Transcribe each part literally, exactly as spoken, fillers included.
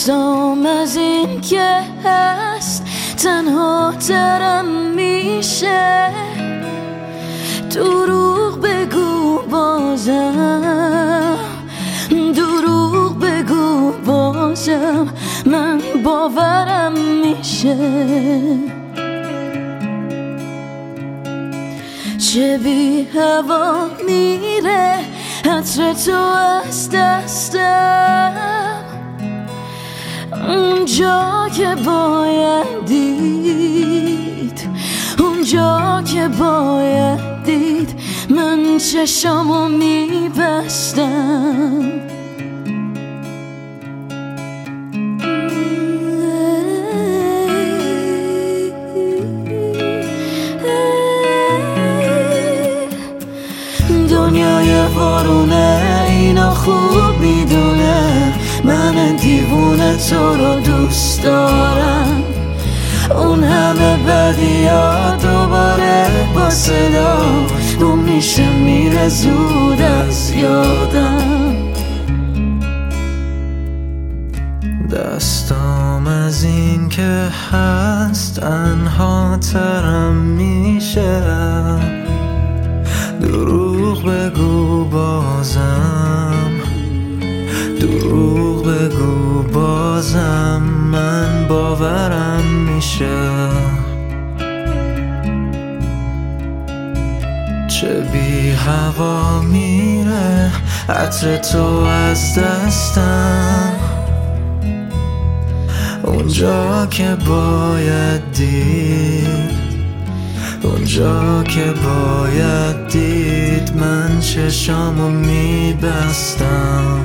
دستام از این که هست تنها ترم میشه. دروغ بگو بازم، دروغ بگو بازم، من باورم میشه. چه بی هوا میره عطر تو از دستم، اونجا که باید دید، اونجا که باید دید، من چشامو میبستم. دنیای وارونه اینا خوب میدونه من دیوونه تو رو دوست دارم. اون همه بدیات دوباره با صدا گم میشه میره زود از یادم. دستام از این که هست تنها ترم میشه. دروغ بگو بازم، دروغ بگو بازم، من باورم میشه. چه بی هوا میره عطر تو از دستم، اونجا که باید دید، اونجا که باید دید، من چشامو میبستم.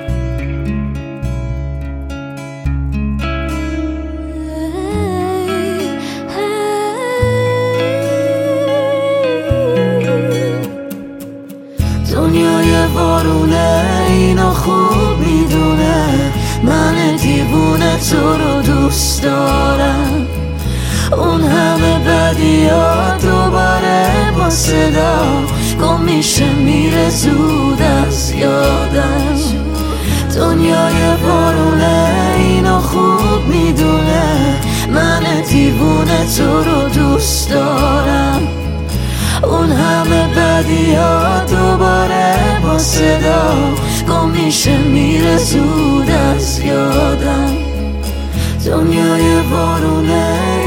دنیای وارونه اینا خوب میدونه من دیوونه تو رو دوست دارم. اون همه بدیات دوباره با صدا گم میشه میره زود از یادم. دنیای وارونه اینا خوب میدونه من دیوونه تو رو دوست دارم. اون همه بدیات دوباره با صدا گم میشه میره زود از یادم. دنیای وارونه